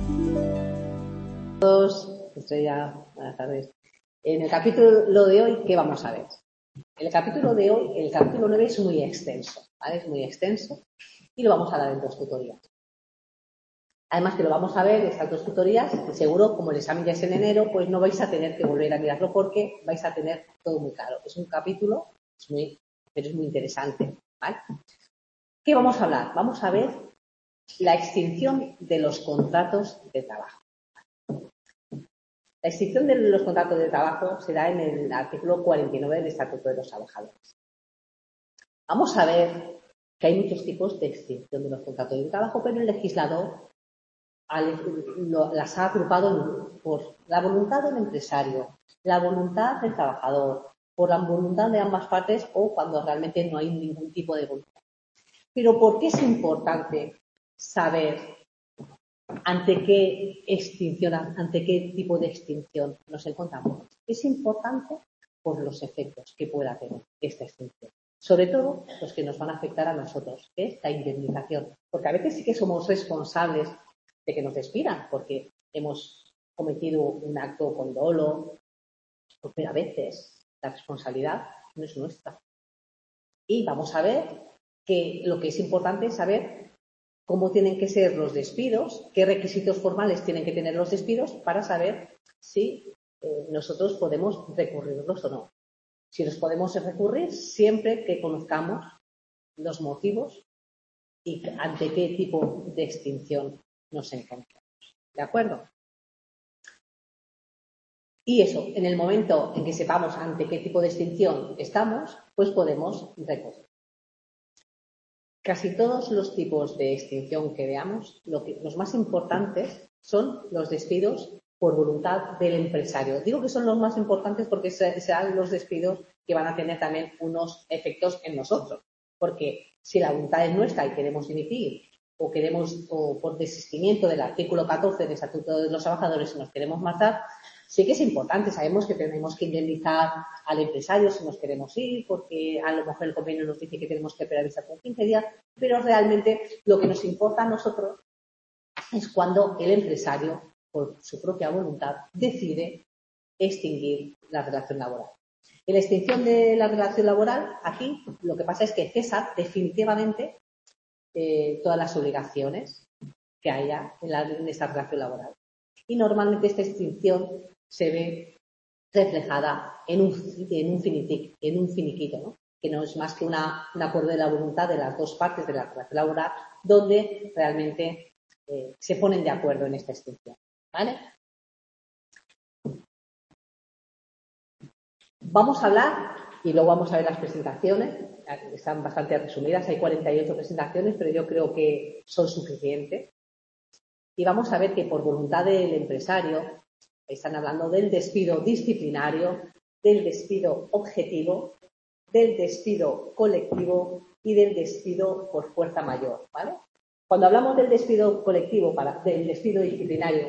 Estrella, buenas tardes. En el capítulo de hoy, ¿qué vamos a ver? El capítulo de hoy, el capítulo 9 es muy extenso, ¿vale? Es muy extenso y lo vamos a dar en 2 tutorías. Además que lo vamos a ver, estas 2 tutorías, y seguro, como el examen ya es en enero, pues no vais a tener que volver a mirarlo porque vais a tener todo muy claro. Es un capítulo, pero es muy interesante, ¿vale? ¿Qué vamos a hablar? Vamos a ver la extinción de los contratos de trabajo. La extinción de los contratos de trabajo se da en el artículo 49 del Estatuto de los Trabajadores. Vamos a ver que hay muchos tipos de extinción de los contratos de trabajo, pero el legislador las ha agrupado por la voluntad del empresario, la voluntad del trabajador, por la voluntad de ambas partes o cuando realmente no hay ningún tipo de voluntad. Pero ¿por qué es importante saber ante qué tipo de extinción nos encontramos? Es importante por los efectos que pueda tener esta extinción. Sobre todo los que nos van a afectar a nosotros, que es la indemnización. Porque a veces sí que somos responsables de que nos despidan, porque hemos cometido un acto con dolo, pero a veces la responsabilidad no es nuestra. Y vamos a ver que lo que es importante es saber cómo tienen que ser los despidos, qué requisitos formales tienen que tener los despidos para saber si nosotros podemos recurrirlos o no. Si los podemos recurrir siempre que conozcamos los motivos y ante qué tipo de extinción nos encontramos. ¿De acuerdo? Y eso, en el momento en que sepamos ante qué tipo de extinción estamos, pues podemos recurrir. Casi todos los tipos de extinción que veamos, los más importantes son los despidos por voluntad del empresario. Digo que son los más importantes porque serán los despidos que van a tener también unos efectos en nosotros. Porque si la voluntad es nuestra y queremos dimitir o por desistimiento del artículo 14 del Estatuto de los Trabajadores nos queremos marchar, sí que es importante. Sabemos que tenemos que indemnizar al empresario si nos queremos ir, porque a lo mejor el convenio nos dice que tenemos que preavisar por 15 días, pero realmente lo que nos importa a nosotros es cuando el empresario, por su propia voluntad, decide extinguir la relación laboral. En la extinción de la relación laboral, aquí lo que pasa es que cesa definitivamente todas las obligaciones que haya en esta relación laboral. Y normalmente esta extinción se ve reflejada en un finiquito, ¿no? Que no es más que un acuerdo de la voluntad de las dos partes de la relación laboral donde realmente se ponen de acuerdo en esta extinción, ¿vale? Vamos a hablar y luego vamos a ver las presentaciones, están bastante resumidas, hay 48 presentaciones, pero yo creo que son suficientes. Y vamos a ver que por voluntad del empresario están hablando del despido disciplinario, del despido objetivo, del despido colectivo y del despido por fuerza mayor, ¿vale? Cuando hablamos del despido colectivo, del despido disciplinario,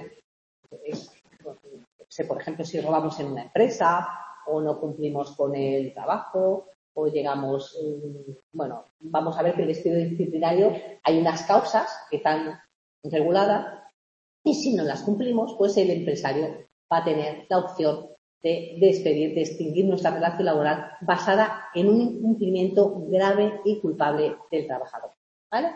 por ejemplo, si robamos en una empresa o no cumplimos con el trabajo o llegamos, vamos a ver que el despido disciplinario hay unas causas que están reguladas y si no las cumplimos, pues el empresario va a tener la opción de despedir, de extinguir nuestra relación laboral basada en un incumplimiento grave y culpable del trabajador, ¿vale?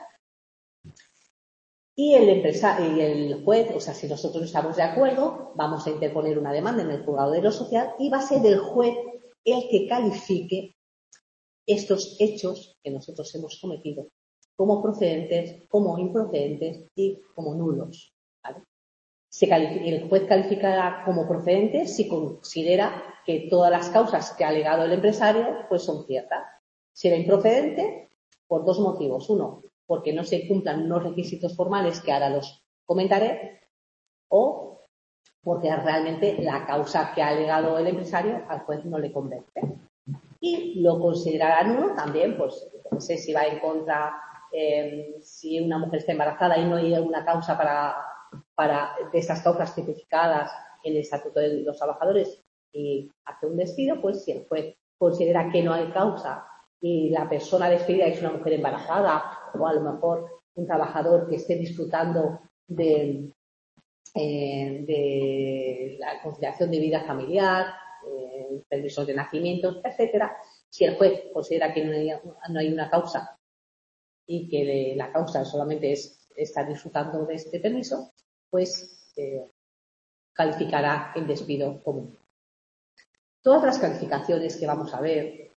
Y el juez, o sea, si nosotros estamos de acuerdo, vamos a interponer una demanda en el juzgado de lo social y va a ser el juez el que califique estos hechos que nosotros hemos cometido como procedentes, como improcedentes y como nulos, ¿vale? El juez calificará como procedentes si considera que todas las causas que ha alegado el empresario pues son ciertas. Será improcedente por 2 motivos. Uno, porque no se cumplan unos requisitos formales que ahora los comentaré, o porque realmente la causa que ha alegado el empresario al juez no le convence. Y lo considerará nulo también, pues no sé si va en contra, si una mujer está embarazada y no hay una causa de estas causas tipificadas en el Estatuto de los Trabajadores y hace un despido, pues si el juez considera que no hay causa y la persona despedida es una mujer embarazada o a lo mejor un trabajador que esté disfrutando de de la conciliación de vida familiar, permisos de nacimiento, etcétera. Si el juez considera que no hay una causa y que la causa solamente es estar disfrutando de este permiso, pues calificará el despido común. Todas las calificaciones que vamos a ver,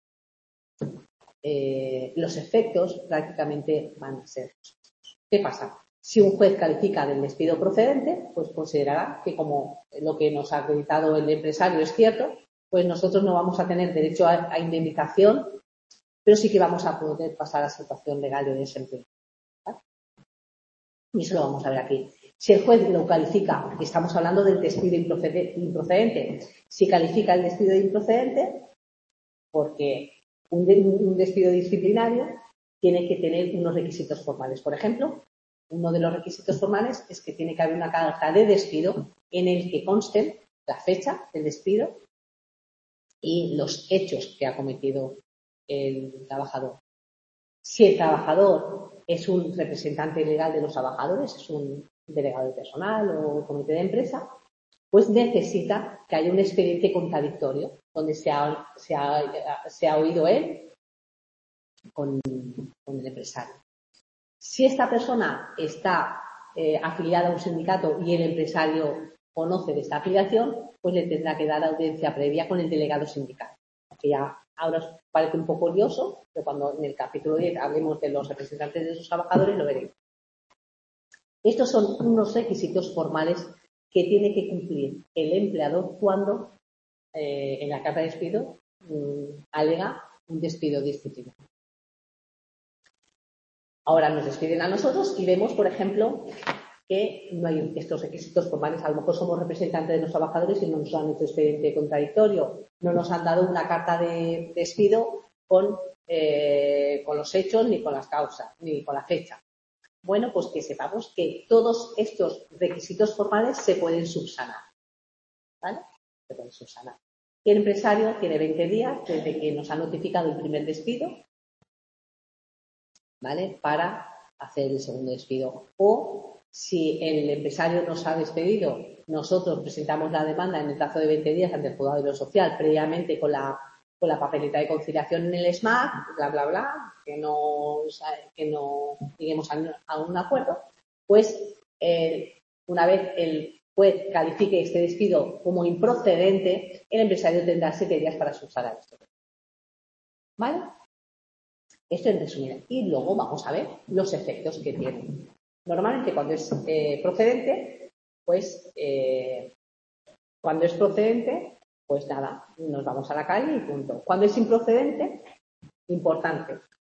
los efectos prácticamente van a ser los mismos. ¿Qué pasa? Si un juez califica del despido procedente, pues considerará que como lo que nos ha acreditado el empresario es cierto, pues nosotros no vamos a tener derecho a indemnización, pero sí que vamos a poder pasar a situación legal de desempleo. ¿Vale? Y eso lo vamos a ver aquí. Si el juez lo califica, estamos hablando del despido improcedente, si califica el despido de improcedente, porque un despido disciplinario tiene que tener unos requisitos formales. Por ejemplo, uno de los requisitos formales es que tiene que haber una carta de despido en el que consten la fecha del despido y los hechos que ha cometido el trabajador. Si el trabajador es un representante legal de los trabajadores, es un delegado de personal o comité de empresa, pues necesita que haya un expediente contradictorio donde se ha oído él con el empresario. Si esta persona está afiliada a un sindicato y el empresario conoce de esta afiliación, pues le tendrá que dar audiencia previa con el delegado sindical. Que ya ahora os parece un poco lioso, pero cuando en el capítulo 10 hablemos de los representantes de sus trabajadores lo veremos. Estos son unos requisitos formales que tiene que cumplir el empleador cuando en la carta de despido alega un despido disciplinario. Ahora nos despiden a nosotros y vemos, por ejemplo, que no hay estos requisitos formales. A lo mejor somos representantes de los trabajadores y no nos han hecho expediente contradictorio, no nos han dado una carta de despido con los hechos, ni con las causas, ni con la fecha. Bueno, pues que sepamos que todos estos requisitos formales se pueden subsanar. ¿Vale? Se pueden subsanar. Y el empresario tiene 20 días desde que nos ha notificado el primer despido, ¿vale? Para hacer el segundo despido. O si el empresario nos ha despedido, nosotros presentamos la demanda en el plazo de 20 días ante el juzgado de lo social, previamente con la papeleta de conciliación en el SMAC, bla, bla, bla, que no lleguemos a un acuerdo, pues una vez el juez califique este despido como improcedente, el empresario tendrá 7 días para subsanar esto. ¿Vale? Esto en resumen. Y luego vamos a ver los efectos que tiene. Normalmente cuando es procedente, pues nada, nos vamos a la calle y punto. Cuando es improcedente, importante.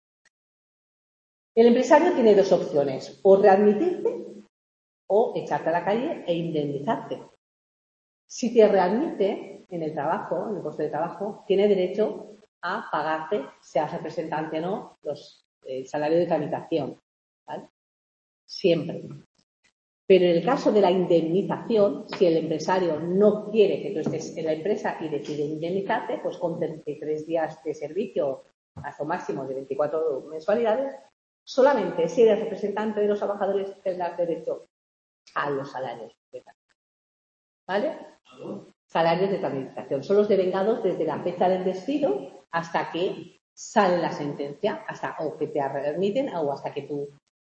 El empresario tiene dos opciones, o readmitirte o echarte a la calle e indemnizarte. Si te readmite en el trabajo, en el puesto de trabajo, tiene derecho a pagarte, seas representante o no, el salario de tramitación, ¿vale? Siempre. Pero en el caso de la indemnización, si el empresario no quiere que tú estés en la empresa y decide indemnizarte, pues con 33 días de servicio, hasta un máximo de 24 mensualidades, solamente si eres representante de los trabajadores tendrás derecho a los salarios. ¿Vale? Salarios de tramitación. Son los devengados desde la fecha del despido hasta que sale la sentencia, o que te remiten o hasta que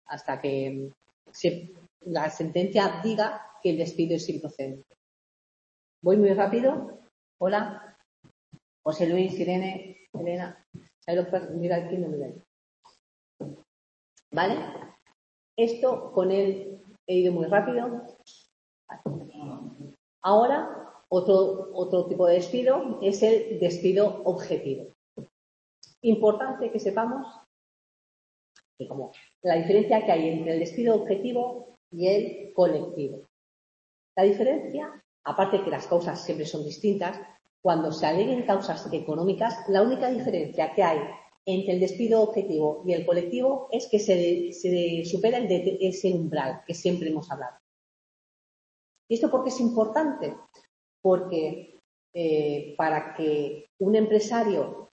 la sentencia diga que el despido es improcedente. Voy muy rápido. Hola. José Luis, Irene, Elena. Mira aquí, no mira ahí. ¿Vale? Esto con él he ido muy rápido. Vale. Ahora, otro tipo de despido es el despido objetivo. Importante que sepamos que como la diferencia que hay entre el despido objetivo y el colectivo. La diferencia, aparte de que las causas siempre son distintas, cuando se aleguen causas económicas, la única diferencia que hay entre el despido objetivo y el colectivo es que se supera ese umbral que siempre hemos hablado. ¿Y esto por qué es importante? Porque para que un empresario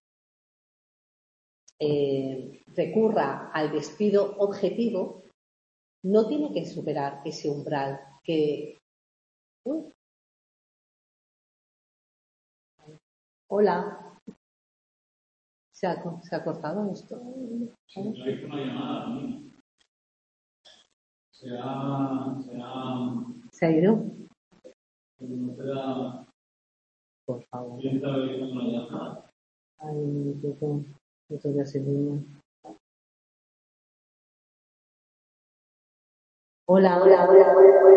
recurra al despido objetivo, no tiene que superar ese umbral que Uy, hola. Se ha cortado esto. Sí, no he visto una llamada a mí. Se ¿Se ha ido? no te da. Por favor. ¿Quién está realizando una llamada? Ay, yo todavía se niño. Hola, hola, hola.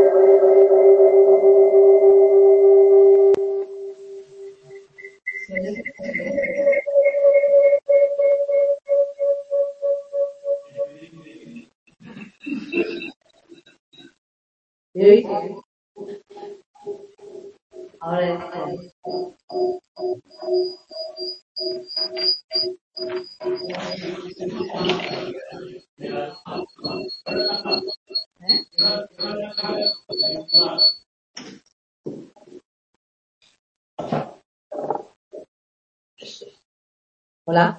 ¿Me oís? Ahora hola.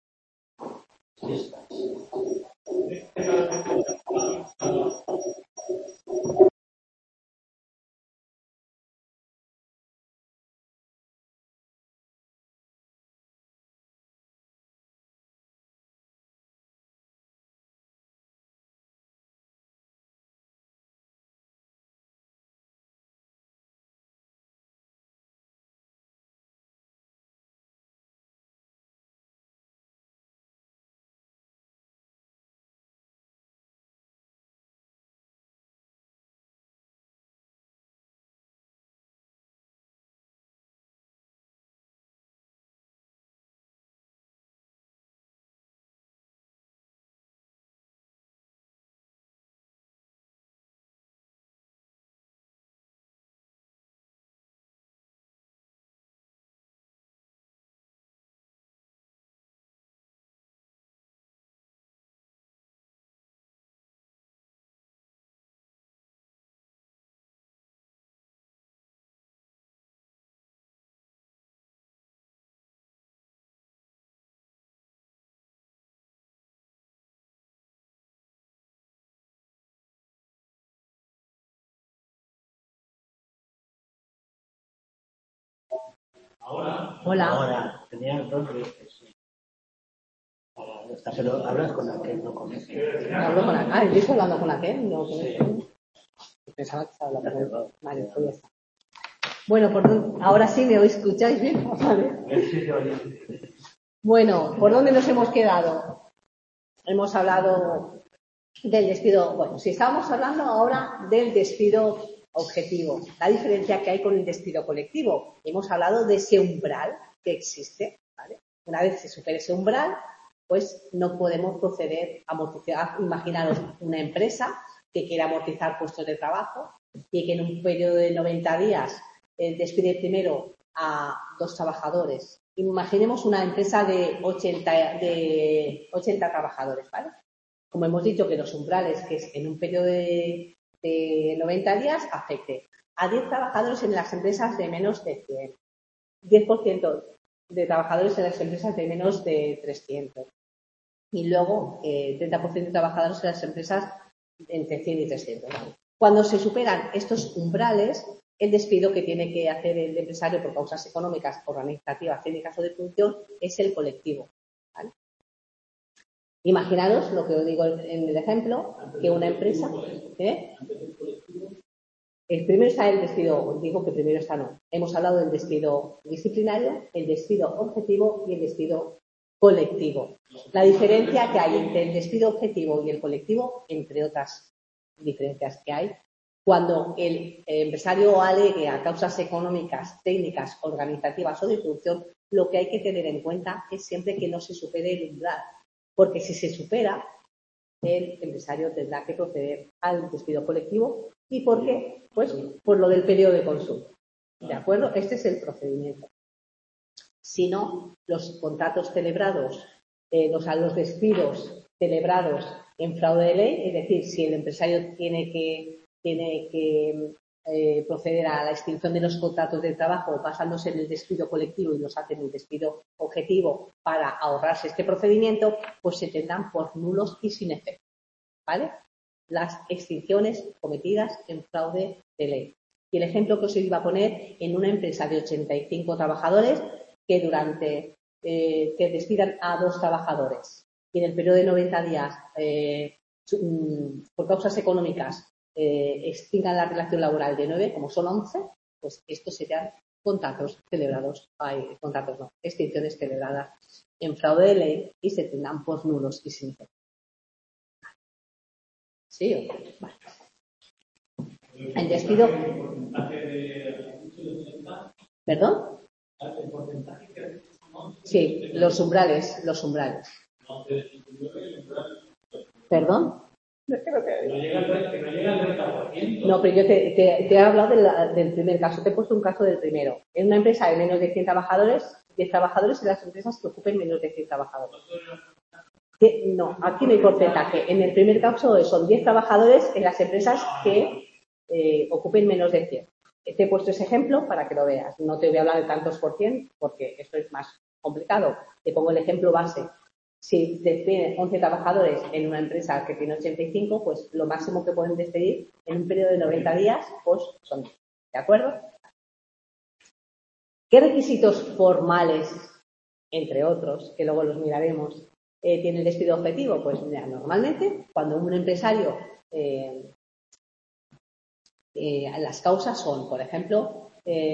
Hola. Ahora, tenía el toque. Pero hablas con aquel, no con ese. Hablo con aquel. Ah, yo estoy hablando con aquel, no con Sí. este. Pensaba que estaba hablando con él. Vale, pues ya está. Bueno, ahora sí me escucháis bien. Vale. Bueno, ¿por dónde nos hemos quedado? Hemos hablado del despido. Bueno, si estábamos hablando ahora del despido objetivo, la diferencia que hay con el despido colectivo. Hemos hablado de ese umbral que existe, ¿vale? Una vez se supere ese umbral, pues no podemos proceder a amortizar. Imaginaros una empresa que quiera amortizar puestos de trabajo y que en un periodo de 90 días despide primero a 2 trabajadores. Imaginemos una empresa de 80 trabajadores, ¿vale? Como hemos dicho que los umbrales, que es en un periodo de 90 días, afecte a 10 trabajadores en las empresas de menos de 100, 10% de trabajadores en las empresas de menos de 300 y luego 30% de trabajadores en las empresas entre 100 y 300. ¿Vale? Cuando se superan estos umbrales, el despido que tiene que hacer el empresario por causas económicas, organizativas, técnicas o de función es el colectivo. ¿Vale? Imaginaros lo que os digo en el ejemplo, que una empresa, primero está el despido, digo que primero está no. Hemos hablado del despido disciplinario, el despido objetivo y el despido colectivo. La diferencia que hay entre el despido objetivo y el colectivo, entre otras diferencias que hay, cuando el empresario alegue a causas económicas, técnicas, organizativas o de producción, lo que hay que tener en cuenta es siempre que no se supere el umbral, porque si se supera, el empresario tendrá que proceder al despido colectivo. ¿Y por qué? Pues por lo del periodo de consumo. ¿De acuerdo? Este es el procedimiento. Si no, los contratos celebrados, los despidos celebrados en fraude de ley, es decir, si el empresario tiene que proceder a la extinción de los contratos de trabajo basándose en el despido colectivo y los hace en el despido objetivo para ahorrarse este procedimiento, pues se tendrán por nulos y sin efecto. ¿Vale? Las extinciones cometidas en fraude de ley. Y el ejemplo que os iba a poner en una empresa de 85 trabajadores que que despidan a 2 trabajadores y en el periodo de 90 días por causas económicas extingan la relación laboral de 9, como son 11, pues estos serían contratos celebrados, extinciones celebradas en fraude de ley y se tendrán por nulos y sin efecto. ¿Sí o no? Vale. El despido. ¿Perdón? Sí, los umbrales. ¿Perdón? Que no llega al 30%. No, pero yo te he hablado del primer caso. Te he puesto un caso del primero. En una empresa de menos de 100 trabajadores, 10 trabajadores en las empresas que ocupen menos de 100 trabajadores. No, aquí no hay porcentaje. En el primer caso son 10 trabajadores en las empresas que ocupen menos de 100. Te he puesto ese ejemplo para que lo veas. No te voy a hablar de tantos por cien porque esto es más complicado. Te pongo el ejemplo base. Si despiden 11 trabajadores en una empresa que tiene 85, pues lo máximo que pueden despedir en un periodo de 90 días pues son 10. ¿De acuerdo? ¿Qué requisitos formales, entre otros, que luego los miraremos, tiene el despido objetivo? Pues mira, normalmente cuando un empresario las causas son, por ejemplo,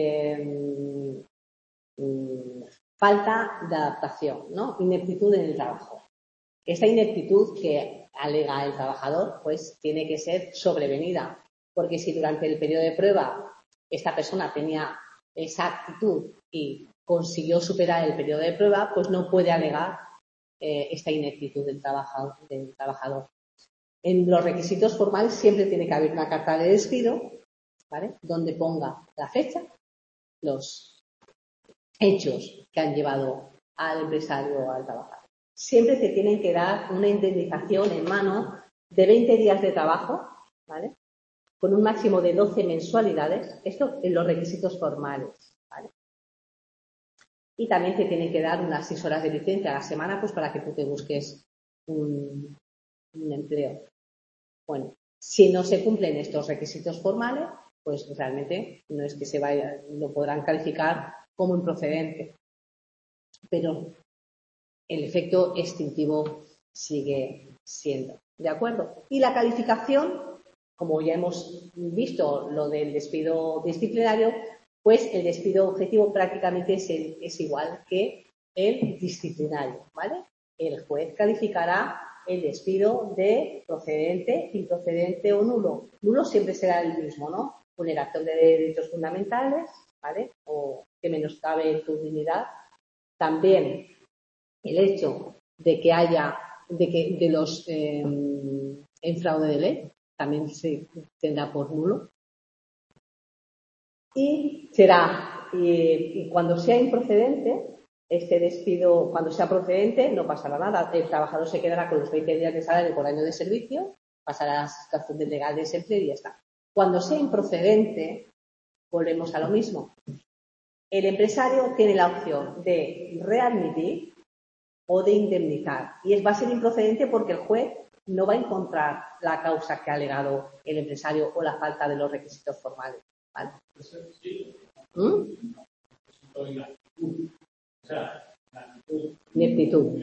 falta de adaptación, ¿no? Ineptitud en el trabajo. Esta ineptitud que alega el trabajador, pues tiene que ser sobrevenida, porque si durante el periodo de prueba esta persona tenía esa actitud y consiguió superar el periodo de prueba, pues no puede alegar esta ineptitud del trabajador. En los requisitos formales siempre tiene que haber una carta de despido, ¿vale?, donde ponga la fecha, los hechos que han llevado al empresario o al trabajador. Siempre te tienen que dar una indemnización en mano de 20 días de trabajo, ¿vale?, con un máximo de 12 mensualidades, esto en los requisitos formales, ¿vale? Y también te tienen que dar unas 6 horas de licencia a la semana, pues para que tú te busques un empleo. Bueno, si no se cumplen estos requisitos formales, pues realmente no es que lo podrán calificar como improcedente. Pero el efecto extintivo sigue siendo. ¿De acuerdo? Y la calificación, como ya hemos visto lo del despido disciplinario, pues el despido objetivo prácticamente es igual que el disciplinario, ¿vale? El juez calificará el despido de procedente, improcedente o nulo. Nulo siempre será el mismo, ¿no? Vulneración de derechos fundamentales, ¿vale?, o que menoscabe tu dignidad. También el hecho de que haya, de los en fraude de ley, también se tendrá por nulo. Y será, y cuando sea improcedente, este despido, cuando sea procedente, no pasará nada. El trabajador se quedará con los 20 días de salario por año de servicio, pasará a la situación de legal de desempleo y ya está. Cuando sea improcedente, volvemos a lo mismo. El empresario tiene la opción de readmitir o de indemnizar. Y va a ser improcedente porque el juez no va a encontrar la causa que ha alegado el empresario o la falta de los requisitos formales, ¿vale? Ineptitud.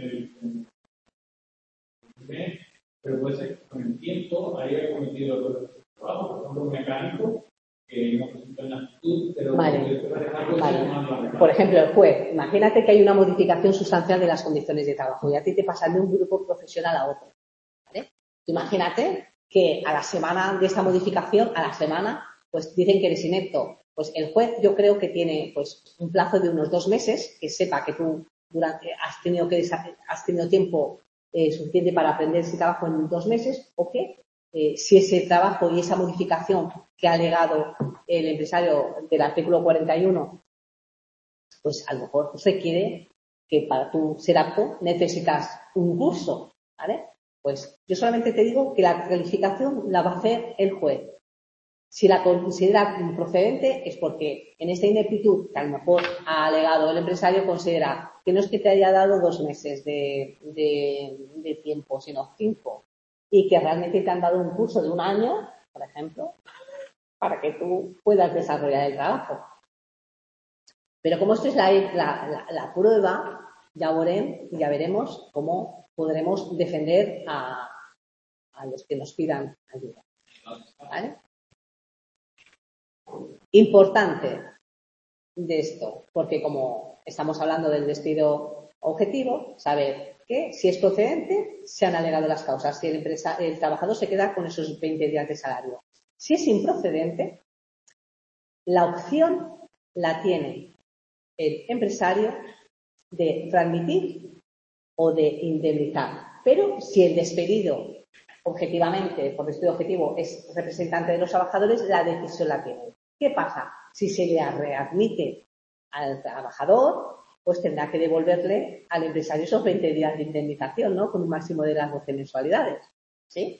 Pero puede ser que con el tiempo haya cometido errores de trabajo, por ejemplo, un mecánico que no presentó en actitud, pero vale. Por ejemplo, el juez, imagínate que hay una modificación sustancial de las condiciones de trabajo y a ti te pasan de un grupo profesional a otro, ¿vale? Imagínate que a la semana de esta modificación, pues dicen que eres inepto. Pues el juez yo creo que tiene pues un plazo de unos 2 meses, que sepa que tú has tenido tiempo suficiente para aprender ese trabajo en 2 meses, o que si ese trabajo y esa modificación que ha alegado el empresario del artículo 41, pues a lo mejor requiere que para tú ser apto necesitas un curso, ¿vale? Pues yo solamente te digo que la calificación la va a hacer el juez. Si la considera improcedente es porque en esta ineptitud que a lo mejor ha alegado el empresario considera que no es que te haya dado 2 meses de tiempo, sino 5, y que realmente te han dado un curso de 1 año, por ejemplo, para que tú puedas desarrollar el trabajo. Pero como esto es la prueba, ya veremos cómo podremos defender a los que nos pidan ayuda. ¿Vale? Importante de esto, porque como estamos hablando del despido objetivo, saber que si es procedente, se han alegado las causas, si el trabajador se queda con esos 20 días de salario. Si es improcedente, la opción la tiene el empresario de readmitir o de indemnizar. Pero si el despedido, objetivamente, por despido objetivo, es representante de los trabajadores, la decisión la tiene. ¿Qué pasa? Si se le readmite al trabajador, pues tendrá que devolverle al empresario esos 20 días de indemnización, ¿no? Con un máximo de las 12 mensualidades. ¿Sí?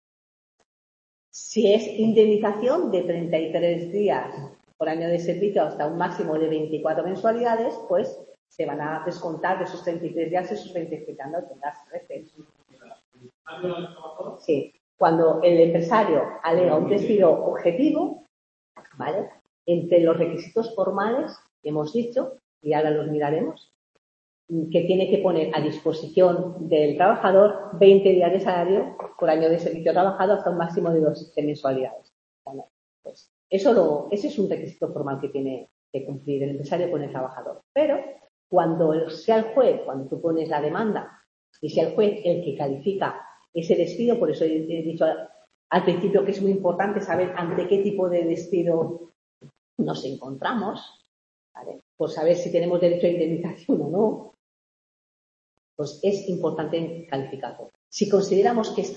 Si es indemnización de 33 días por año de servicio hasta un máximo de 24 mensualidades, pues se van a descontar de esos 33 días esos 20 quitando las 13. Sí. Cuando el empresario alega un despido objetivo, ¿vale? Entre los requisitos formales que hemos dicho, y ahora los miraremos, que tiene que poner a disposición del trabajador 20 días de salario por año de servicio trabajado hasta un máximo de 12 mensualidades. Bueno, pues ese es un requisito formal que tiene que cumplir el empresario con el trabajador. Pero cuando sea el juez, cuando tú pones la demanda y sea el juez el que califica ese despido, por eso he dicho al principio que es muy importante saber ante qué tipo de despido nos encontramos, ¿vale? Por saber si tenemos derecho a indemnización o no, pues es importante calificarlo. Si consideramos que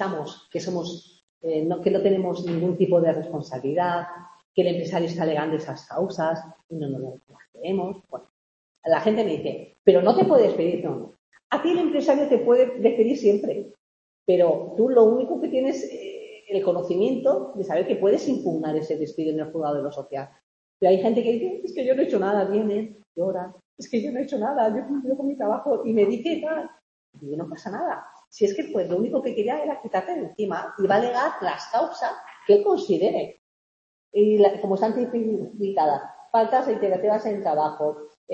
no tenemos ningún tipo de responsabilidad, que el empresario está alegando esas causas y no las creemos, bueno, la gente me dice, pero no te puedes despedir, no. A ti el empresario te puede despedir siempre, pero tú lo único que tienes el conocimiento de saber que puedes impugnar ese despido en el juzgado de lo social. Pero hay gente que dice, es que yo no he hecho nada, viene, llora, es que yo no he hecho nada, yo he cumplido con mi trabajo y me dice tal. Y no pasa nada. Si es que pues lo único que quería era quitarte de encima y va a alegar las causas que él considere. Y como están tipificadas, faltas reiterativas en el trabajo,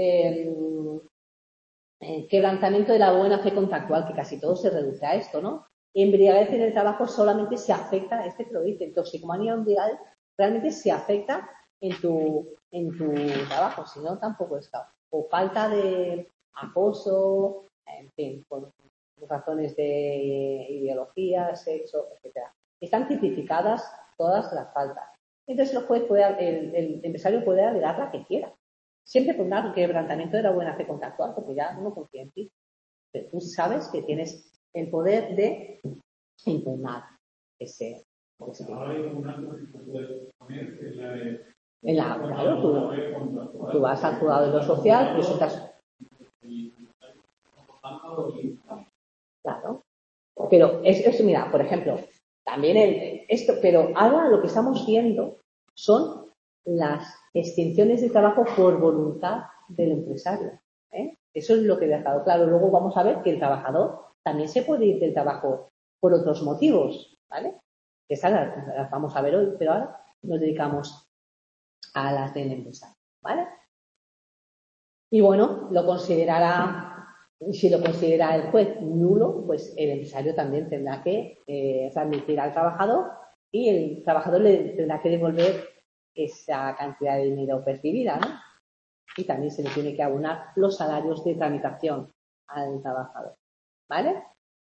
quebrantamiento de la buena fe contractual, que casi todo se reduce a esto, ¿no? Embriaguez en el trabajo solamente se afecta, te lo dice, toxicomanía embriaguez realmente se afecta en tu trabajo, si no tampoco está. O falta de acoso, en fin, por razones de ideología, sexo, etcétera. Están tipificadas todas las faltas. Entonces el empresario puede alegar la que quiera. Siempre pondrá un quebrantamiento de la buena fe contractual, porque ya no confía en ti. Pero tú sabes que tienes el poder de impugnar ese Ahora hay una cosa que se puede poner, que es la de... Claro, tú vas al juzgado de lo social, presentas... Claro. Pero mira, por ejemplo, también pero ahora lo que estamos viendo son las extinciones de trabajo por voluntad del empresario. Eso es lo que he dejado claro. Luego vamos a ver que el trabajador también se puede ir del trabajo por otros motivos, ¿vale? Que esas las vamos a ver hoy, pero ahora nos dedicamos a las del empresario, ¿vale? Y bueno, si lo considera el juez nulo, pues el empresario también tendrá que readmitir al trabajador y el trabajador le tendrá que devolver esa cantidad de dinero percibida, ¿no? Y también se le tiene que abonar los salarios de tramitación al trabajador, ¿vale?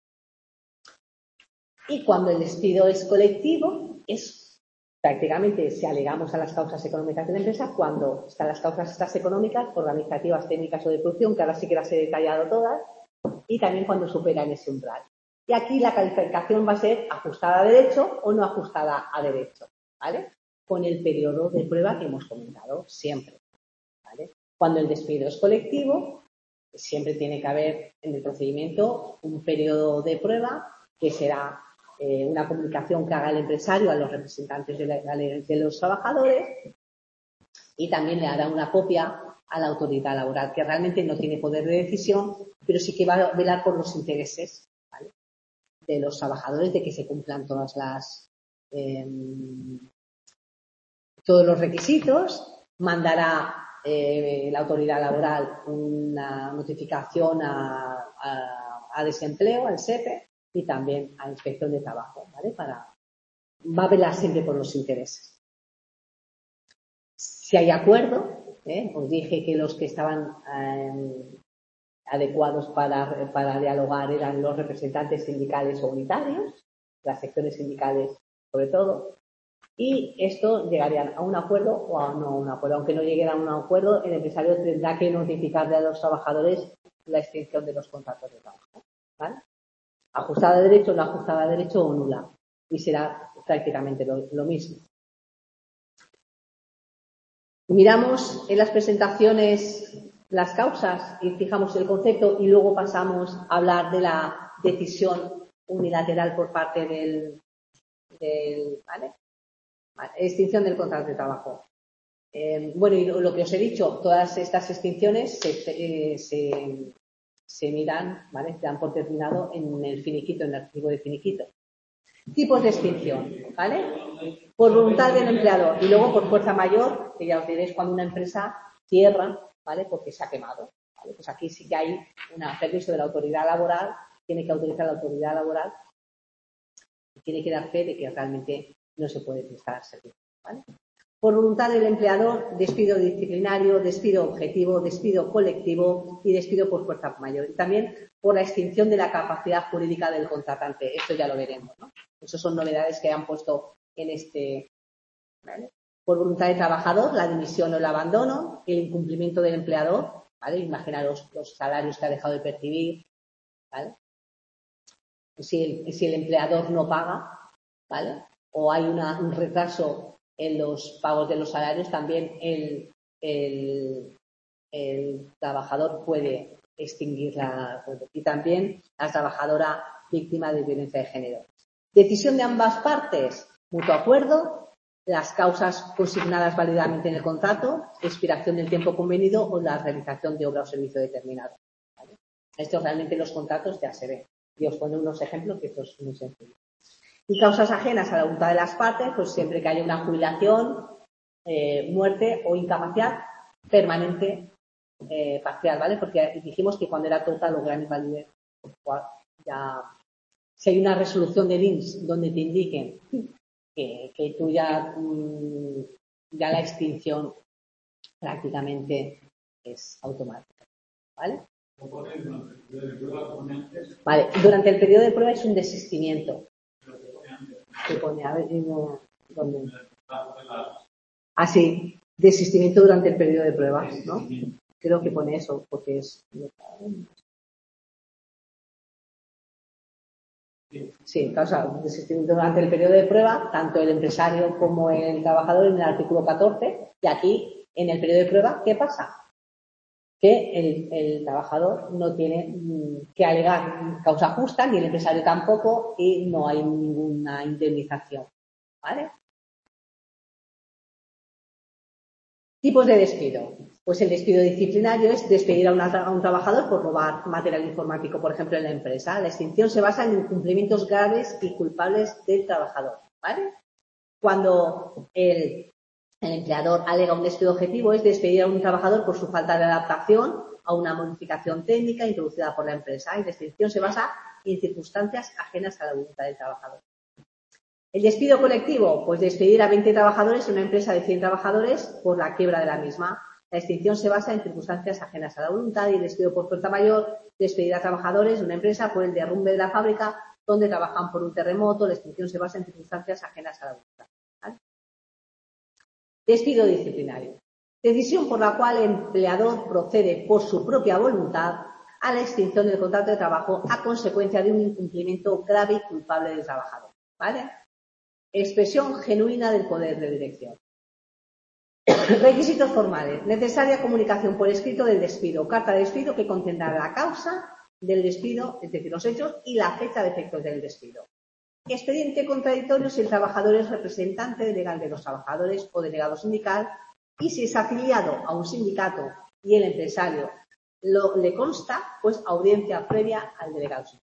Y cuando el despido es colectivo, es prácticamente si alegamos a las causas económicas de la empresa, cuando están las causas estas económicas, organizativas, técnicas o de producción, que ahora sí que las he detallado todas, y también cuando superan ese umbral. Y aquí la calificación va a ser ajustada a derecho o no ajustada a derecho, ¿vale? Con el periodo de prueba que hemos comentado siempre, ¿vale? Cuando el despido es colectivo, siempre tiene que haber en el procedimiento un periodo de prueba que será una comunicación que haga el empresario a los representantes de los trabajadores y también le hará una copia a la autoridad laboral, que realmente no tiene poder de decisión, pero sí que va a velar por los intereses, ¿vale?, de los trabajadores, de que se cumplan todas las todos los requisitos, mandará la autoridad laboral una notificación a desempleo, al SEPE, y también a Inspección de Trabajo, ¿vale? Va a velar siempre por los intereses. Si hay acuerdo, os dije que los que estaban adecuados para dialogar eran los representantes sindicales o unitarios, las secciones sindicales sobre todo, y esto llegarían a un acuerdo o a no un acuerdo. Aunque no lleguen a un acuerdo, el empresario tendrá que notificarle a los trabajadores la extinción de los contratos de trabajo, ¿vale? Ajustada a derecho, no ajustada a derecho o nula, y será prácticamente lo mismo. Miramos en las presentaciones las causas y fijamos el concepto, y luego pasamos a hablar de la decisión unilateral por parte del ¿vale? Extinción del contrato de trabajo. Bueno, y lo que os he dicho, todas estas extinciones se miran, ¿vale? Se dan por terminado en el finiquito, en el archivo de finiquito. Tipos de extinción, ¿vale? Por voluntad del empleador y luego por fuerza mayor, que ya os diréis cuando una empresa cierra, ¿vale? Porque se ha quemado, ¿vale? Pues aquí sí que hay un permiso de la autoridad laboral, tiene que autorizar la autoridad laboral y tiene que dar fe de que realmente no se puede prestar servicio, ¿vale? Por voluntad del empleador, despido disciplinario, despido objetivo, despido colectivo y despido por fuerza mayor. Y también por la extinción de la capacidad jurídica del contratante. Esto ya lo veremos, ¿no? Esas son novedades que han puesto en este, ¿vale? Por voluntad del trabajador, la dimisión o el abandono, el incumplimiento del empleador, ¿vale? Imaginaros los salarios que ha dejado de percibir, ¿vale? Si el empleador no paga, ¿vale? O hay un retraso en los pagos de los salarios, también el trabajador puede extinguirla. Y también la trabajadora víctima de violencia de género. Decisión de ambas partes, mutuo acuerdo, las causas consignadas válidamente en el contrato, expiración del tiempo convenido o la realización de obra o servicio determinado, ¿vale? Esto realmente los contratos ya se ven. Y os pongo unos ejemplos que esto es muy sencillo. Y causas ajenas a la voluntad de las partes, pues siempre que haya una jubilación, muerte o incapacidad permanente parcial, ¿vale? Porque dijimos que cuando era total o gran invalidez, ya, si hay una resolución del INS donde te indiquen que tú ya la extinción prácticamente es automática, ¿vale? Vale, durante el periodo de prueba es un desistimiento. Que pone, a ver, ¿dónde? Ah, sí, desistimiento durante el periodo de prueba, ¿no? Creo que pone eso, porque es... Sí, causa desistimiento durante el periodo de prueba, tanto el empresario como el trabajador en el artículo 14, y aquí, en el periodo de prueba, ¿qué pasa? Que el trabajador no tiene que alegar causa justa, ni el empresario tampoco, y no hay ninguna indemnización, ¿vale? Tipos de despido. Pues el despido disciplinario es despedir a un trabajador por robar material informático, por ejemplo, en la empresa. La extinción se basa en incumplimientos graves y culpables del trabajador, ¿vale? Cuando el empleador alega un despido objetivo, es despedir a un trabajador por su falta de adaptación a una modificación técnica introducida por la empresa, y la extinción se basa en circunstancias ajenas a la voluntad del trabajador. El despido colectivo, pues despedir a 20 trabajadores en una empresa de 100 trabajadores por la quiebra de la misma. La extinción se basa en circunstancias ajenas a la voluntad, y el despido por fuerza mayor, despedir a trabajadores de una empresa por el derrumbe de la fábrica donde trabajan por un terremoto. La extinción se basa en circunstancias ajenas a la voluntad, ¿vale? Despido disciplinario. Decisión por la cual el empleador procede por su propia voluntad a la extinción del contrato de trabajo a consecuencia de un incumplimiento grave y culpable del trabajador, ¿vale? Expresión genuina del poder de dirección. Requisitos formales. Necesaria comunicación por escrito del despido. Carta de despido que contendrá la causa del despido, es decir, los hechos y la fecha de efectos del despido. Expediente contradictorio si el trabajador es representante legal de los trabajadores o delegado sindical, y si es afiliado a un sindicato y el empresario le consta, pues audiencia previa al delegado sindical.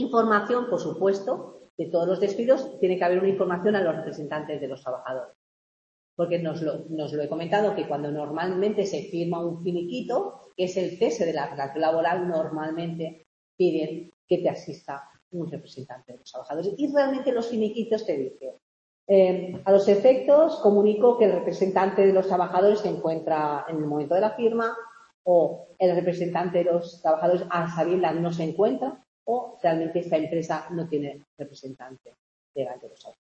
Información, por supuesto, de todos los despidos, tiene que haber una información a los representantes de los trabajadores. porque nos lo he comentado que cuando normalmente se firma un finiquito, que es el cese de la relación laboral, normalmente piden que te asista un representante de los trabajadores. Y realmente los finiquitos te dicen, a los efectos comunico que el representante de los trabajadores se encuentra en el momento de la firma, o el representante de los trabajadores a sabiendas no se encuentra, o realmente esta empresa no tiene representante legal de los trabajadores.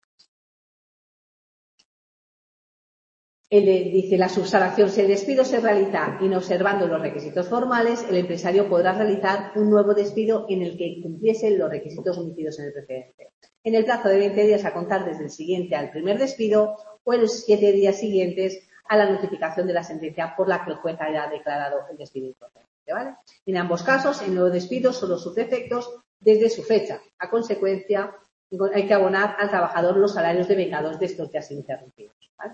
Dice la subsanación: si el despido se realiza inobservando los requisitos formales, el empresario podrá realizar un nuevo despido en el que cumpliesen los requisitos omitidos en el precedente, en el plazo de 20 días a contar desde el siguiente al primer despido o en los 7 días siguientes a la notificación de la sentencia por la que el juez haya declarado el despido improcedente, ¿vale? En ambos casos, el nuevo despido solo surte efectos desde su fecha. A consecuencia, hay que abonar al trabajador los salarios devengados de estos días interrumpidos, ¿vale?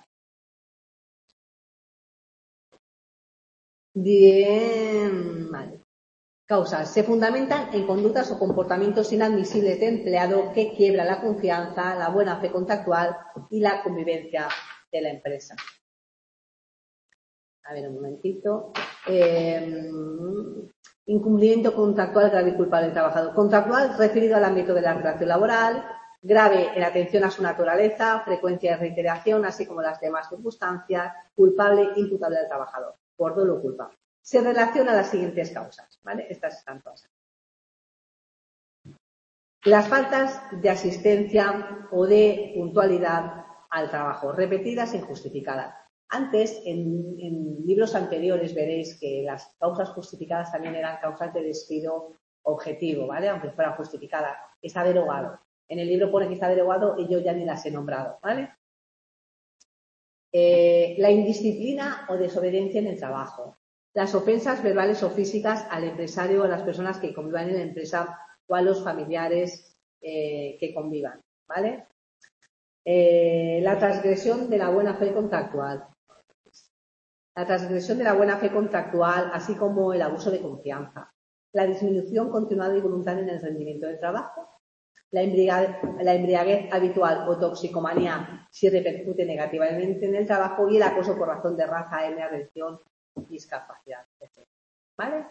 Bien, vale. Causas. Se fundamentan en conductas o comportamientos inadmisibles de empleado que quiebra la confianza, la buena fe contractual y la convivencia de la empresa. A ver, un momentito. Incumplimiento contractual grave y culpable del trabajador. Contractual referido al ámbito de la relación laboral, grave en atención a su naturaleza, frecuencia de reiteración, así como las demás circunstancias, culpable, imputable al trabajador, por dolo o culpa. Se relaciona a las siguientes causas, ¿vale? Estas están todas. Las faltas de asistencia o de puntualidad al trabajo, repetidas e injustificadas. Antes, en libros anteriores, veréis que las causas justificadas también eran causas de despido objetivo, ¿vale? Aunque fueran justificadas. Está derogado. En el libro pone que está derogado y yo ya ni las he nombrado, ¿vale? La indisciplina o desobediencia en el trabajo. Las ofensas verbales o físicas al empresario o a las personas que convivan en la empresa o a los familiares que convivan, ¿vale? La transgresión de la buena fe contractual. La transgresión de la buena fe contractual, así como el abuso de confianza. La disminución continuada y voluntaria en el rendimiento del trabajo. La embriaguez habitual o toxicomanía si repercute negativamente en el trabajo, y el acoso por razón de raza, etnia, religión, discapacidad, etc. ¿Vale?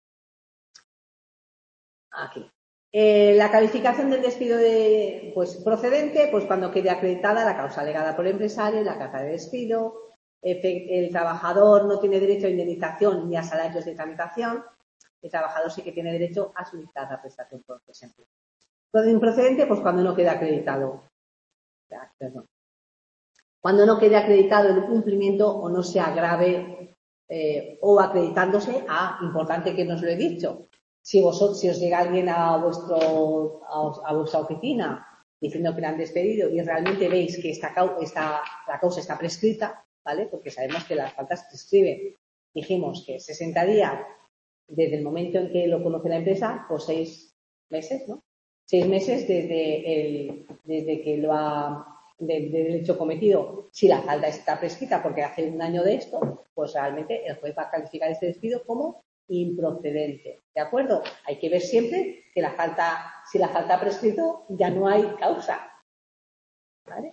Aquí. La calificación del despido procedente, pues cuando quede acreditada la causa alegada por el empresario y la carta de despido. El trabajador no tiene derecho a indemnización ni a salarios de tramitación. El trabajador sí que tiene derecho a solicitar la prestación por desempleo. Lo improcedente, pues cuando no quede acreditado. Perdón. Cuando no quede acreditado el cumplimiento o no sea grave o acreditándose a, importante que nos lo he dicho, si os llega alguien a vuestra oficina diciendo que le han despedido y realmente veis que la causa está prescrita, ¿vale? Porque sabemos que las faltas prescriben. Dijimos que 60 días desde el momento en que lo conoce la empresa, pues 6 meses, ¿no? 6 meses desde que lo ha del hecho cometido. Si la falta está prescrita porque hace un año de esto, pues realmente el juez va a calificar este despido como improcedente. ¿De acuerdo? Hay que ver siempre que si la falta ha prescrito, ya no hay causa. ¿Vale?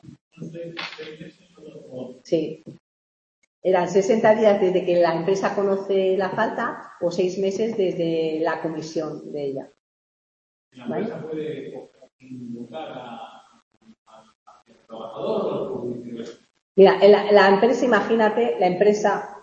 Sí. Eran 60 días desde que la empresa conoce la falta o 6 meses desde la comisión de ella. ¿La empresa puede invocar al trabajador o al público? Mira, la empresa, imagínate, la empresa,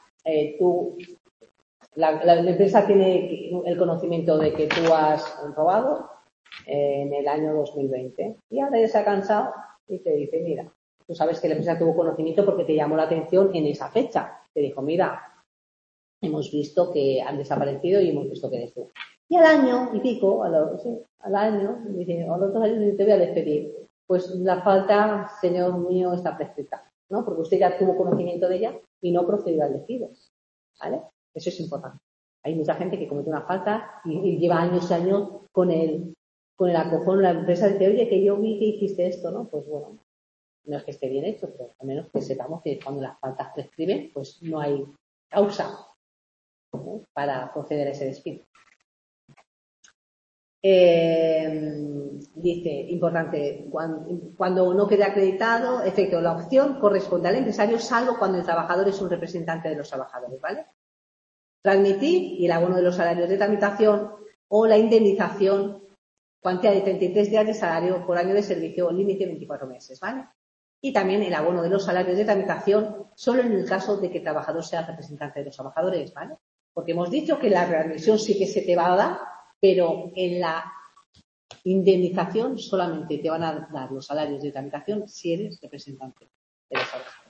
la empresa tiene el conocimiento de que tú has robado en el año 2020 y ahora ya se ha cansado y te dice, mira, tú sabes que la empresa tuvo conocimiento porque te llamó la atención en esa fecha. Te dijo, mira, hemos visto que han desaparecido y hemos visto que eres tú. Y al año y pico, al año, dice, a los 2 años te voy a despedir. Pues la falta, señor mío, está prescrita, ¿no? Porque usted ya tuvo conocimiento de ella y no procedió al despido, ¿vale? Eso es importante. Hay mucha gente que comete una falta y lleva años y años con el acojón. La empresa dice, oye, que yo vi que hiciste esto, ¿no? Pues bueno, no es que esté bien hecho, pero al menos que sepamos que cuando las faltas prescriben, pues no hay causa, ¿no?, para proceder a ese despido. Dice, importante, cuando no quede acreditado, efecto, la opción corresponde al empresario, salvo cuando el trabajador es un representante de los trabajadores, ¿vale? Transmitir y el abono de los salarios de tramitación o la indemnización, cuantía de 33 días de salario por año de servicio, límite 24 meses, ¿vale? Y también el abono de los salarios de tramitación solo en el caso de que el trabajador sea representante de los trabajadores, ¿vale? Porque hemos dicho que la readmisión sí que se te va a dar, pero en la indemnización solamente te van a dar los salarios de tramitación si eres representante de los trabajadores.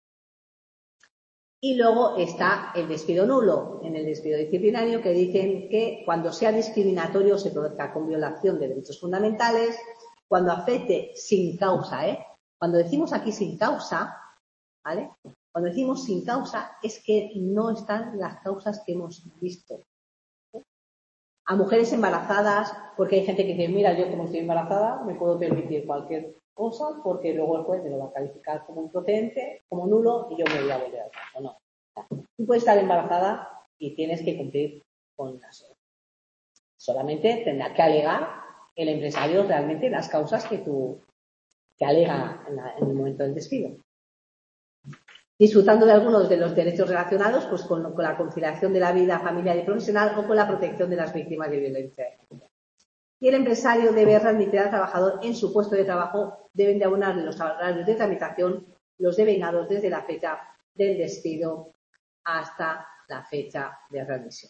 Y luego está el despido nulo, en el despido disciplinario, que dicen que cuando sea discriminatorio se produzca con violación de derechos fundamentales, cuando afecte sin causa, Cuando decimos aquí sin causa, ¿vale? Cuando decimos sin causa es que no están las causas que hemos visto. A mujeres embarazadas, porque hay gente que dice, mira, yo como estoy embarazada me puedo permitir cualquier cosa porque luego el juez me lo va a calificar como improcedente, como nulo y yo me voy a volver al caso. No. Tú puedes estar embarazada y tienes que cumplir con las. Solamente tendrá que alegar el empresario realmente las causas que alega en el momento del despido. Disfrutando de algunos de los derechos relacionados pues con la conciliación de la vida familiar y profesional o con la protección de las víctimas de violencia. Y el empresario debe readmitir al trabajador en su puesto de trabajo, deben de abonarle los salarios de tramitación, los devengados desde la fecha del despido hasta la fecha de readmisión.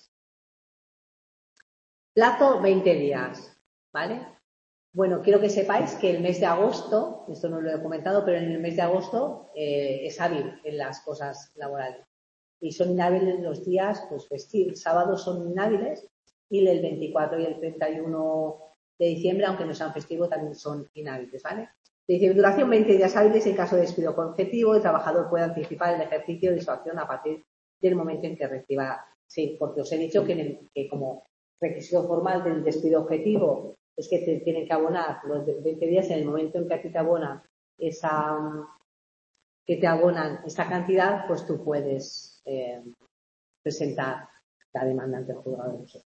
Plazo 20 días, ¿vale? Bueno, quiero que sepáis que el mes de agosto, esto no lo he comentado, pero en el mes de agosto es hábil en las cosas laborales. Y son inhábiles los días, pues festivos, sábados son inhábiles y el 24 y el 31 de diciembre, aunque no sean festivos, también son inhábiles, ¿vale? Dice, duración 20 días hábiles en caso de despido conjetivo, el trabajador puede anticipar el ejercicio de su acción a partir del momento en que reciba. Sí, porque os he dicho que como requisito formal del despido objetivo es que te tienen que abonar los 20 días en el momento en que a ti te abonan esta cantidad, pues tú puedes presentar la demanda ante el juzgado de nosotros.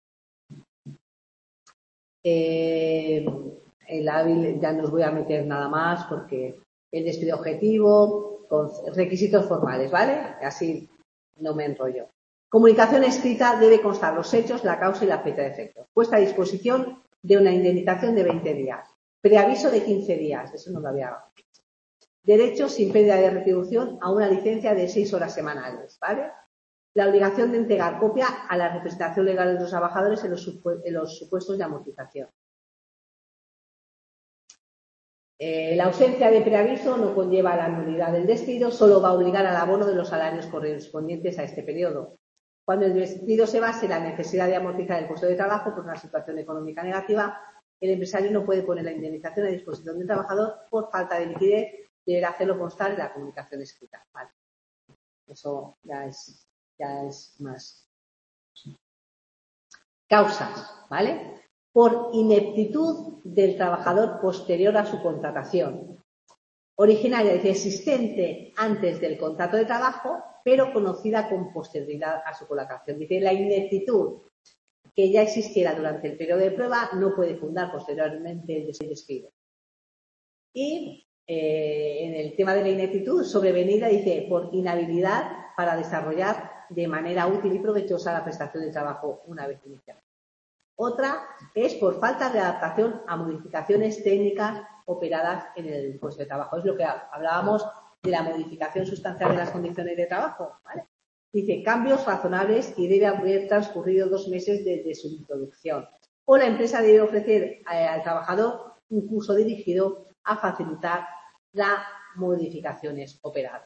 El hábil ya no os voy a meter nada más porque el despido objetivo con requisitos formales, ¿vale? Así no me enrollo. Comunicación escrita debe constar los hechos, la causa y la fecha de efecto. Puesta a disposición de una indemnización de 20 días. Preaviso de 15 días, eso no lo había. Derecho sin pérdida de retribución a una licencia de 6 horas semanales, ¿vale? La obligación de entregar copia a la representación legal de los trabajadores en los supuestos de amortización. La ausencia de preaviso no conlleva la nulidad del despido, solo va a obligar al abono de los salarios correspondientes a este periodo. Cuando el despido se base en la necesidad de amortizar el puesto de trabajo por una situación económica negativa, el empresario no puede poner la indemnización a disposición del trabajador por falta de liquidez, deberá hacerlo constar en la comunicación escrita. Vale. Eso ya es más. Causas, ¿vale? Por ineptitud del trabajador posterior a su contratación. Originaria, es existente antes del contrato de trabajo, pero conocida con posterioridad a su colocación. Dice, la ineptitud que ya existiera durante el periodo de prueba no puede fundar posteriormente el despido. Y en el tema de la ineptitud sobrevenida, dice, por inhabilidad para desarrollar de manera útil y provechosa la prestación de trabajo una vez iniciada. Otra es por falta de adaptación a modificaciones técnicas operadas en el puesto de trabajo. Es lo que hablábamos de la modificación sustancial de las condiciones de trabajo, ¿vale? Dice, cambios razonables y debe haber transcurrido 2 meses desde su introducción. O la empresa debe ofrecer al trabajador un curso dirigido a facilitar las modificaciones operadas.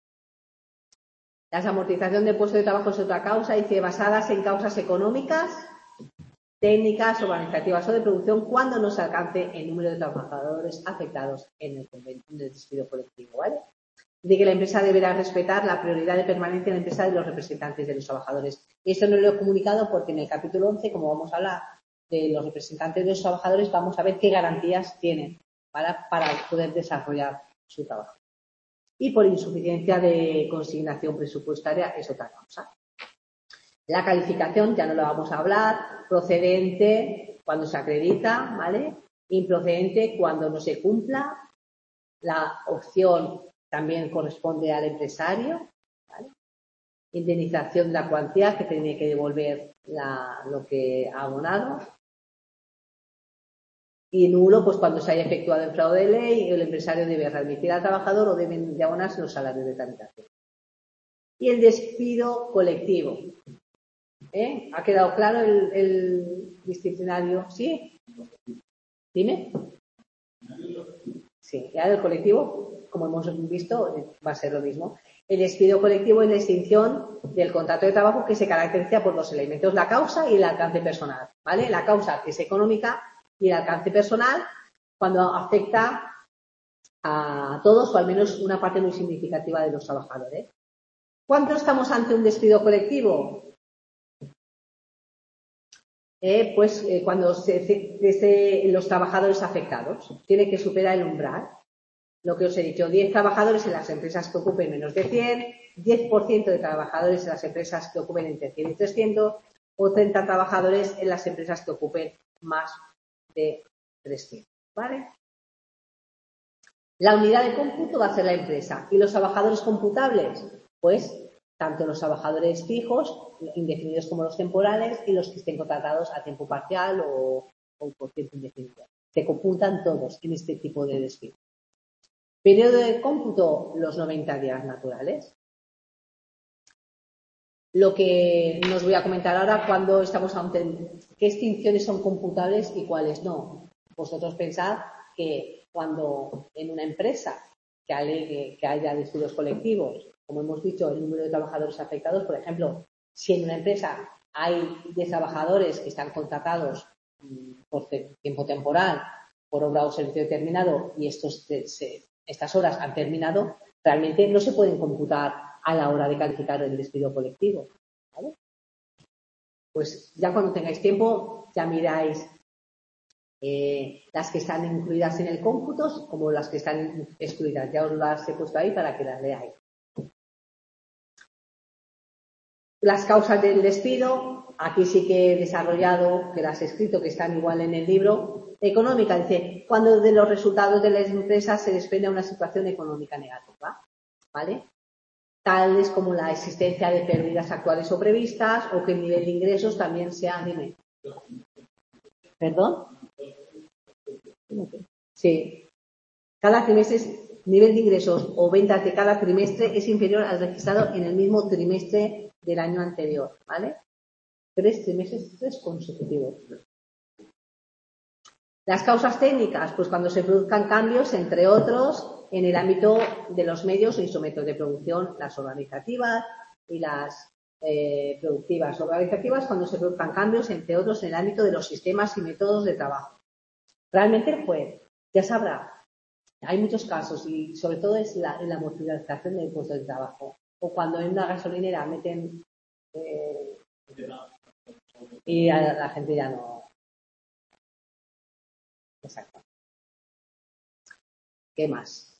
La amortización del puesto de trabajo es otra causa, dice, basadas en causas económicas, técnicas, organizativas o de producción cuando no se alcance el número de trabajadores afectados en el despido colectivo, ¿vale? De que la empresa deberá respetar la prioridad de permanencia en la empresa de los representantes de los trabajadores. Y esto no lo he comunicado porque en el capítulo 11, como vamos a hablar de los representantes de los trabajadores, vamos a ver qué garantías tienen para poder desarrollar su trabajo. Y por insuficiencia de consignación presupuestaria es otra causa. La calificación, ya no lo vamos a hablar, procedente, cuando se acredita, ¿vale? Improcedente cuando no se cumpla. La opción también corresponde al empresario, ¿vale? Indemnización de la cuantía que tiene que devolver lo que ha abonado. Y nulo, pues cuando se haya efectuado el fraude de ley, el empresario debe readmitir al trabajador o deben de abonarse los salarios de tramitación. Y el despido colectivo. ¿Ha quedado claro el disciplinario? ¿Sí? Dime. Sí, ya el colectivo, como hemos visto, va a ser lo mismo. El despido colectivo es la extinción del contrato de trabajo que se caracteriza por dos elementos, la causa y el alcance personal, ¿vale? La causa que es económica y el alcance personal cuando afecta a todos o al menos una parte muy significativa de los trabajadores. ¿Cuándo estamos ante un despido colectivo? Cuando los trabajadores afectados tiene que superar el umbral. Lo que os he dicho, 10 trabajadores en las empresas que ocupen menos de 100, 10% de trabajadores en las empresas que ocupen entre 100 y 300 o 30 trabajadores en las empresas que ocupen más de 300. ¿Vale? La unidad de cómputo va a ser la empresa. ¿Y los trabajadores computables? Pues tanto los trabajadores fijos, indefinidos como los temporales, y los que estén contratados a tiempo parcial o por tiempo indefinido. Se computan todos en este tipo de despido. Periodo de cómputo, los 90 días naturales. Lo que nos voy a comentar ahora cuando estamos ante qué extinciones son computables y cuáles no. Vosotros pensad que cuando en una empresa que alegue que haya despidos colectivos, como hemos dicho, el número de trabajadores afectados, por ejemplo, si en una empresa hay 10 trabajadores que están contratados por tiempo temporal, por obra o servicio determinado y estas horas han terminado, realmente no se pueden computar a la hora de calificar el despido colectivo, ¿vale? Pues ya cuando tengáis tiempo ya miráis las que están incluidas en el cómputo como las que están excluidas. Ya os las he puesto ahí para que las leáis. Las causas del despido, aquí sí que he desarrollado, que las he escrito, que están igual en el libro. Económica, dice, cuando de los resultados de las empresas se desprende una situación económica negativa, ¿vale? Tales como la existencia de pérdidas actuales o previstas o que el nivel de ingresos también sea, dime. ¿Perdón? Sí. Cada trimestre, nivel de ingresos o ventas de cada trimestre es inferior al registrado en el mismo trimestre del año anterior, ¿vale? 3 trimestres consecutivos. Las causas técnicas, pues cuando se produzcan cambios, entre otros, en el ámbito de los medios e instrumentos de producción, las organizativas y las productivas. Organizativas cuando se produzcan cambios, entre otros, en el ámbito de los sistemas y métodos de trabajo. Realmente el juez ya sabrá. Hay muchos casos y sobre todo es en la modificación del puesto de trabajo. O cuando en una gasolinera meten y a la gente ya no. Exacto. ¿Qué más?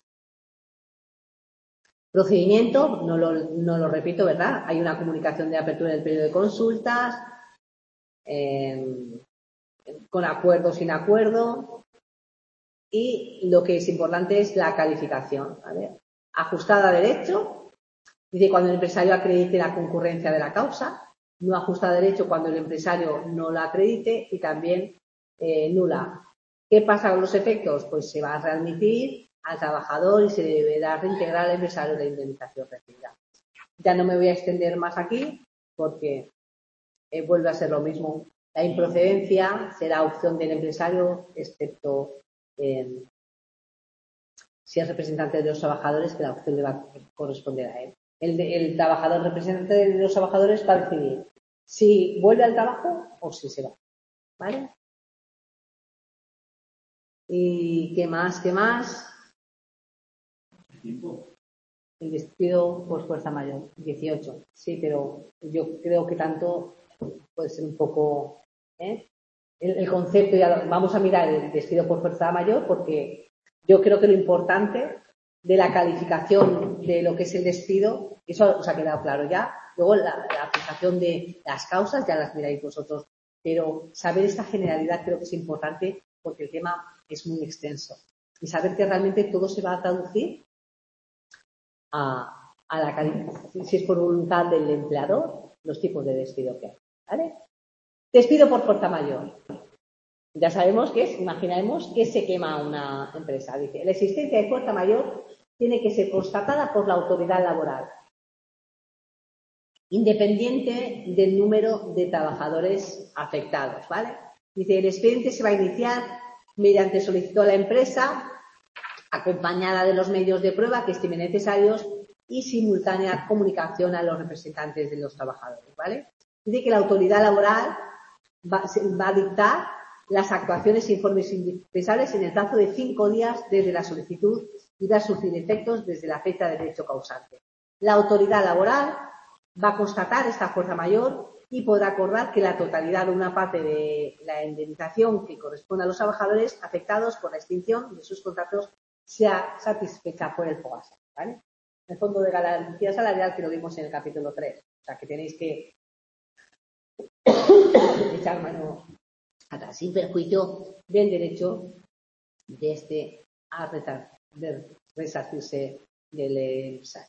Procedimiento, no lo repito, ¿verdad? Hay una comunicación de apertura del periodo de consultas, con acuerdo o sin acuerdo, y lo que es importante es la calificación, ¿vale? Ajustada a derecho, dice cuando el empresario acredite la concurrencia de la causa, no ajustada a derecho cuando el empresario no la acredite y también nula. ¿Qué pasa con los efectos? Pues se va a readmitir al trabajador y se deberá reintegrar al empresario la indemnización recibida. Ya no me voy a extender más aquí porque vuelve a ser lo mismo. La improcedencia será opción del empresario, excepto si es representante de los trabajadores, que la opción le va a corresponder a él. El trabajador representante de los trabajadores va a decidir si vuelve al trabajo o si se va. ¿Vale? ¿Y qué más? ¿Qué más? El despido por fuerza mayor, 18. Sí, pero yo creo que tanto puede ser un poco... El concepto, ya vamos a mirar el despido por fuerza mayor porque yo creo que lo importante de la calificación de lo que es el despido, eso os ha quedado claro ya. Luego la aplicación de las causas ya las miráis vosotros pero saber esta generalidad creo que es importante porque el tema es muy extenso. Y saber que realmente todo se va a traducir a la calidad, si es por voluntad del empleador, los tipos de despido que hay. ¿Vale? Despido por fuerza mayor. Ya sabemos que es, imaginaremos que se quema una empresa. Dice, la existencia de fuerza mayor tiene que ser constatada por la autoridad laboral, independiente del número de trabajadores afectados, ¿vale? Dice, el expediente se va a iniciar mediante solicitud a la empresa, acompañada de los medios de prueba que estimen necesarios y simultánea comunicación a los representantes de los trabajadores, ¿vale? Dice que la autoridad laboral va a dictar las actuaciones e informes indispensables en el plazo de 5 días desde la solicitud y va a surtir efectos desde la fecha del hecho causante. La autoridad laboral va a constatar esta fuerza mayor y podrá acordar que la totalidad de una parte de la indemnización que corresponde a los trabajadores afectados por la extinción de sus contratos sea satisfecha por el FOGASA, ¿vale? El Fondo de Garantía Salarial que lo vimos en el capítulo 3. O sea, que tenéis que echar mano atrás, sin perjuicio del derecho de a resarcirse del empresario.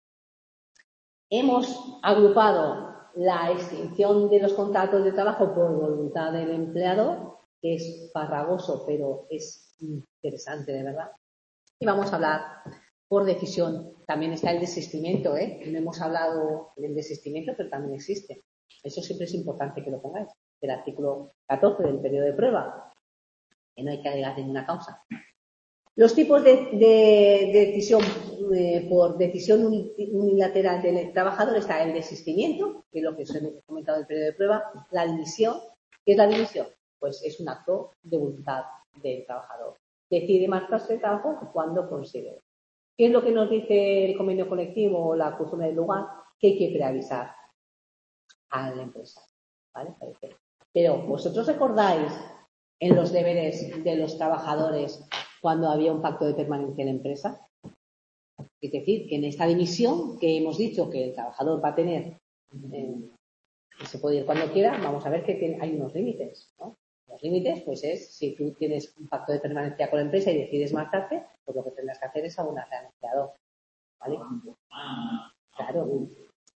Hemos agrupado la extinción de los contratos de trabajo por voluntad del empleador, que es farragoso, pero es interesante de verdad. Y vamos a hablar por decisión. También está el desistimiento, No hemos hablado del desistimiento, pero también existe. Eso siempre es importante que lo pongáis. El artículo 14 del periodo de prueba, que no hay que alegar ninguna causa. Los tipos de decisión por decisión unilateral del trabajador está el desistimiento, que es lo que os he comentado del periodo de prueba, la dimisión. ¿Qué es la dimisión? Pues es un acto de voluntad del trabajador. Decide marcharse del trabajo cuando considere. ¿Qué es lo que nos dice el convenio colectivo o la costumbre del lugar? Que hay que preavisar a la empresa, ¿vale? Pero vosotros recordáis en los deberes de los trabajadores cuando había un pacto de permanencia en la empresa. Es decir, que en esta dimisión que hemos dicho que el trabajador va a tener, que se puede ir cuando quiera, vamos a ver que hay unos límites, ¿no? Los límites, pues es, si tú tienes un pacto de permanencia con la empresa y decides marcharte, pues lo que tendrás que hacer es abonarle al empleador, ¿vale? Claro.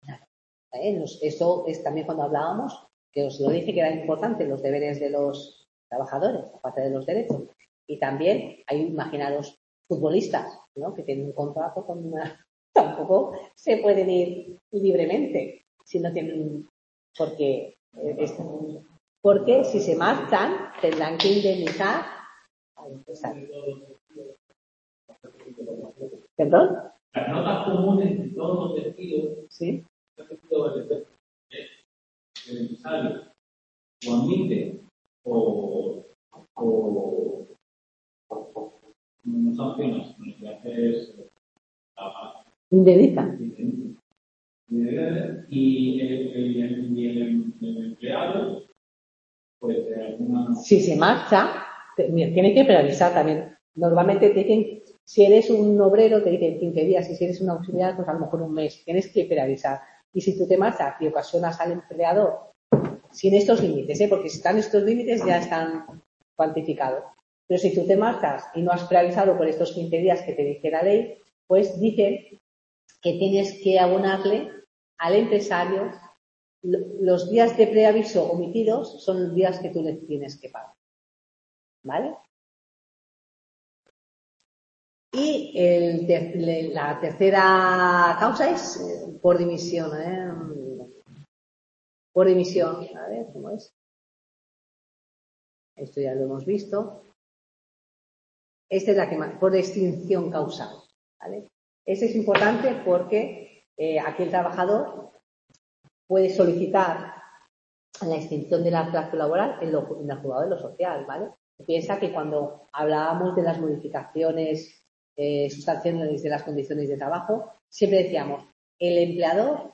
Eso es también cuando hablábamos, que os lo dije que era importante, los deberes de los trabajadores, aparte de los derechos. Y también hay, imaginaros, futbolistas, ¿no? Que tienen un contrato con una... Tampoco se pueden ir libremente si no tienen... Porque si se marchan tendrán que indemnizar al empresario. ¿Perdón? Las notas comunes de todos los despidos, sí, el empresario o admite o no sanciona, lo que hace es indemniza. Y el empleado, pues alguna... Si se marcha, tiene que preavisar también. Normalmente te dicen, si eres un obrero, te dicen 15 días, y si eres un auxiliar, pues a lo mejor un mes. Tienes que preavisar. Y si tú te marchas y ocasionas al empleador sin estos límites, porque si están estos límites ya están cuantificados. Pero si tú te marchas y no has preavisado por estos 15 días que te dice la ley, pues dicen que tienes que abonarle al empresario los días de preaviso omitidos son los días que tú le tienes que pagar. ¿Vale? Y la tercera causa es por dimisión. Por dimisión. A ver, ¿cómo es? Esto ya lo hemos visto. Esta es la que más, por extinción causal. ¿Vale? Este es importante porque aquí el trabajador puede solicitar la extinción de la relación laboral en el juzgado de lo social, ¿vale? Piensa que cuando hablábamos de las modificaciones sustanciales de las condiciones de trabajo, siempre decíamos, el empleador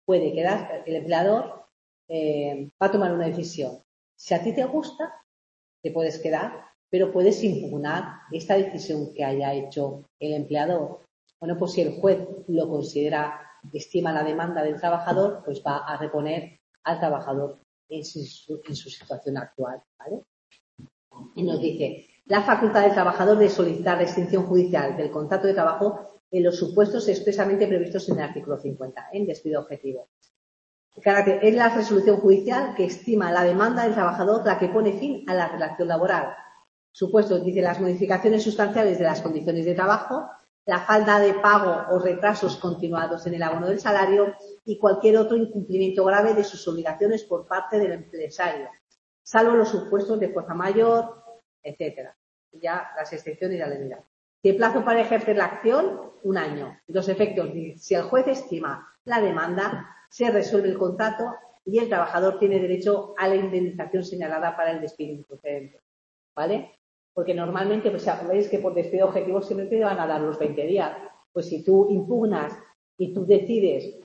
va a tomar una decisión. Si a ti te gusta, te puedes quedar, pero puedes impugnar esta decisión que haya hecho el empleador. Bueno, pues si el juez lo considera, estima la demanda del trabajador, pues va a reponer al trabajador en su situación actual, ¿vale? Y nos dice, la facultad del trabajador de solicitar la extinción judicial del contrato de trabajo en los supuestos expresamente previstos en el artículo 50, en despido objetivo. Es la resolución judicial que estima la demanda del trabajador la que pone fin a la relación laboral. Supuestos, dice, las modificaciones sustanciales de las condiciones de trabajo, la falta de pago o retrasos continuados en el abono del salario y cualquier otro incumplimiento grave de sus obligaciones por parte del empresario, salvo los supuestos de fuerza mayor, etcétera. Ya las excepciones ya le dirán. Si el plazo para ejercer la acción, 1 año. Los efectos, si el juez estima la demanda, se resuelve el contrato y el trabajador tiene derecho a la indemnización señalada para el despido improcedente. ¿Vale? Porque normalmente, pues veis que por despido objetivo siempre te van a dar los 20 días. Pues si tú impugnas y tú decides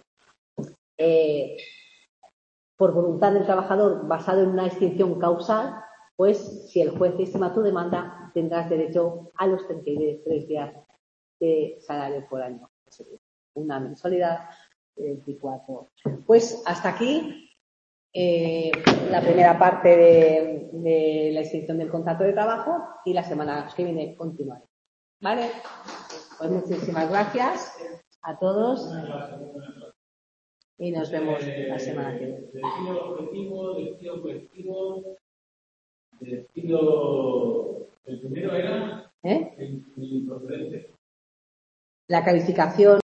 por voluntad del trabajador basado en una extinción causal, pues si el juez estima tu demanda, tendrás derecho a los 33 días de salario por año. Una mensualidad de 24. Pues hasta aquí la primera parte de la extinción del contrato de trabajo y la semana que viene continuaré. ¿Vale? Pues muchísimas gracias a todos y nos vemos la semana que viene. Despido objetivo, despido colectivo, despido. El primero era el improcedente. La calificación